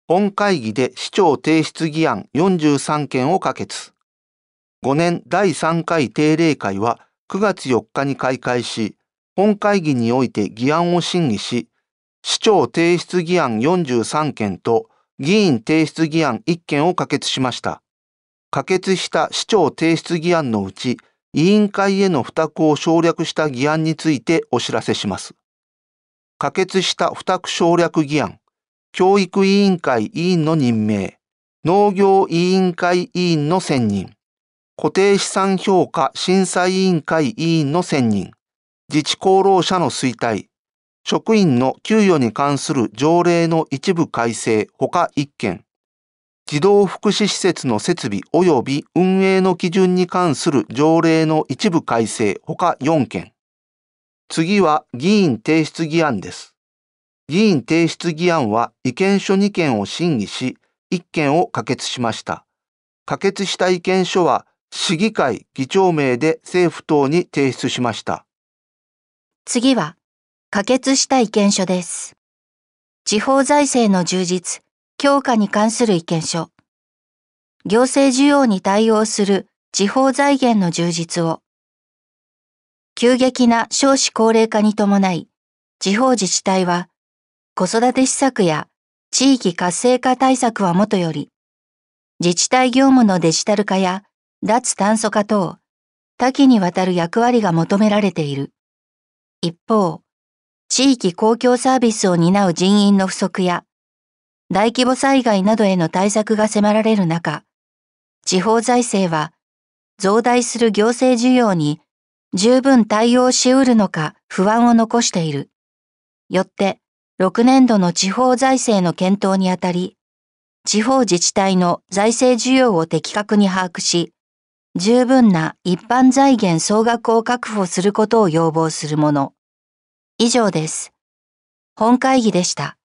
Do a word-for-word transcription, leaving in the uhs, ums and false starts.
本会議で市長提出議案よんじゅうさんけんを可決。ごねんだいさんかい定例会はくがつよっかに開会し、本会議において議案を審議し、市長提出議案よんじゅうさんけんと議員提出議案いっけんを可決しました。可決した市長提出議案のうち、委員会への付託を省略した議案についてお知らせします。可決した付託省略議案、教育委員会委員の任命、農業委員会委員の選任、固定資産評価審査委員会委員の選任、自治功労者の推戴、職員の給与に関する条例の一部改正ほかいっけん、児童福祉施設の設備及び運営の基準に関する条例の一部改正ほかよんけん。次は議員提出議案です。議員提出議案は意見書にけんを審議し、いっけんを可決しました。可決した意見書は市議会議長名で政府等に提出しました。 次は可決した意見書です。地方財政の充実、強化に関する意見書。行政需要に対応する地方財源の充実を。急激な少子高齢化に伴い、地方自治体は子育て施策や地域活性化対策はもとより、自治体業務のデジタル化や脱炭素化等、多岐にわたる役割が求められている。一方、地域公共サービスを担う人員の不足や、大規模災害などへの対策が迫られる中、地方財政は増大する行政需要に十分対応し得るのか不安を残している。よって、ろくねんどの地方財政の検討にあたり、地方自治体の財政需要を的確に把握し、十分な一般財源総額を確保することを要望するもの。以上です。本会議でした。